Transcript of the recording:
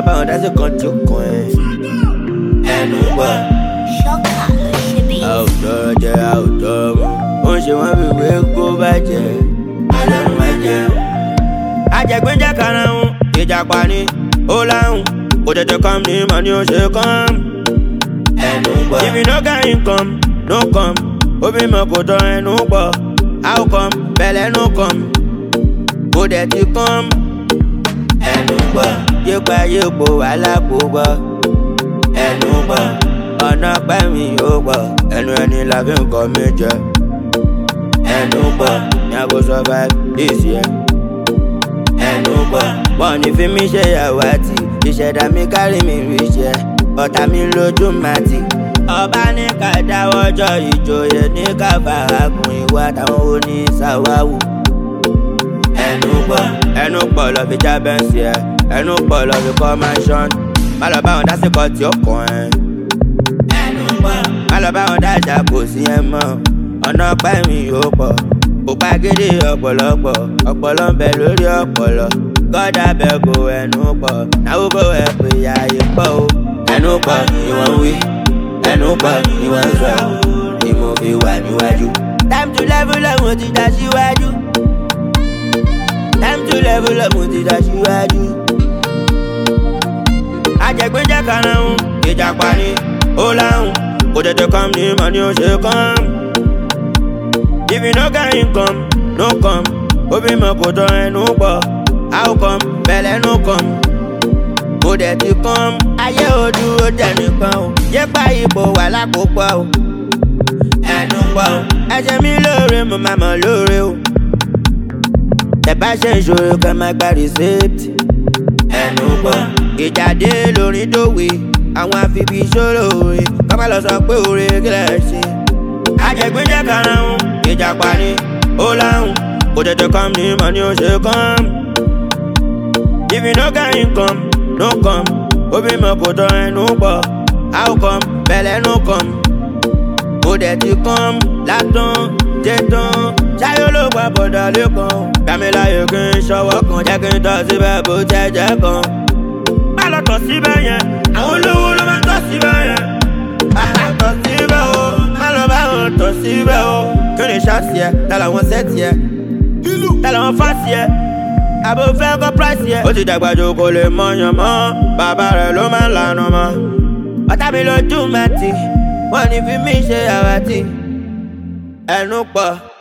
bá wọn dá sí kan tí ó kàn ẹ́. Ẹnu gbọ́. Ṣọ́kà ló ṣe bí. Àwùjọ jẹ àwùjọ mu. Ó ń ṣe wọ́n fi wé kó bàjẹ́. Ọlọ́run máa jẹun. Àjẹgbẹ́jẹ́ karahun, ìjàpá ni ó láhùn. Kò tètè kàn ní mọ̀ ni ó ṣe kàn. Ẹnu gbọ́. If you no get income, no come. Obi mọ̀ kò tọ́ ẹnu pọ̀. How come? Bẹ̀lẹ̀ no come. Kò dẹ̀ ti come. Ẹnu gbọ́. Yípa yípo wàhálà kò gbọ́. Ẹnu gbọ́. Ọ̀nà pẹ̀mí yóò gbọ́. Ẹnu ẹni la fi ń kọ́ mi jẹ. Ẹnu gbọ́. Ní a kò survive this year. Ẹnu gbọ́. Wọ́n ní fi mí ṣe àwátì. Ìṣẹ̀dá mi kárí mi rí iṣẹ́. Ọ̀tá mi lójú màtì. Ọba ní ká dáwọ́jọ́ ìjòyè ní ká fàákùn ìwà táwọn oní ṣàwáwù. Ẹnu gbọ́. Ẹnu pọ̀ lọ fi já bẹ́ǹsì ẹ̀. Ẹnu pọ̀ lọ fi kọ́ mansion. Má lọ bá wọn dá síkọ̀ tí ó kàn ẹ́. Ẹnu gbọ́. Má lọ bá wọn dá ìjà kò sí ẹ mọ́. Ọ̀nà pẹ̀mí yóò pọ̀. Kò pàgídí ọ̀pọ̀lọpọ̀. Ọ̀pọ̀lọ ń bẹ lórí ọ̀pọ̀lọ. Gọ́dà bẹ́gò ẹnu pọ̀. Náwó bò ẹ pé ààyè pọ̀ o. Ẹnu pọ̀ ìwọ̀n wí. Ẹnu pọ̀ ìwọ̀n sọ. Ni mo fi wà níwájú. Time to level up mo ti dá síwájú. Time to level up mo ti dá síwájú. Àjẹgbẹ́jẹ́ karahun, ìjàpá ni ó láhùn. Kò tètè kàn ní mọ̀ ni ó ṣe kàn. If you no get income, no come. Obi mọ̀ kò tọ́ ẹnu pọ̀. How come? Bẹ̀lẹ̀ no come. Kò dẹ̀ ti come. Ayé ojú ó jẹ́ nìkan o. Yépa ipò wà lákòópọ̀ o. Ẹnu pọ̀ o. Ẹ̀ṣẹ̀ mi lóore mo máa mọ̀ lóore o. Tẹ̀ bá ṣe ìṣòro kan máa gba receipt. Ẹnu pọ̀. Ìjàdé lórin dòwe. Àwọn àfibí ìṣòro òre. Kọ́ má lọ sọ pé òre kílẹ̀ ṣe. Àjẹgbẹ́jẹ́ karahun, ìjàpá ni ó láhùn. Kò tètè kàn ní mọ̀ ni ó ṣe kàn. If you no get income, no come. Obi mọ̀ kò tọ́ ẹnu pọ̀. How come? Bẹ̀lẹ̀ no come. Kò dẹ̀ ti come. Látàn, jẹ́tàn. Ṣáyó ló gba bọ̀dà lẹ́kàn. Gbàmíláyè kí n ṣọwọ́ kan. Jẹ́ kí n tọ́ síbẹ̀ bó jẹ́jẹ́ kan. Má lọ tọ̀ síbẹ̀ yẹn. Àwọn olówó ló máa ń tọ̀ síbẹ̀ yẹn. Má tọ̀ síbẹ̀ o. Má lọ bá wọn tọ̀ síbẹ̀ o. Kí ni ṣáàṣì ẹ? Ta làwọn sẹ́ẹ̀tì ẹ? Ta làwọn fásì ẹ? Àbò fẹ́ kọ́ price yẹ. Ó ti dàgbà jù kò lè mọyàn mọ́. Bàbá rẹ̀ ló máa ń lànà mọ́. Ọ̀tá mi lójú màtì. Wọ́n ní fi mí ṣe àwátì. Ẹnu pọ̀.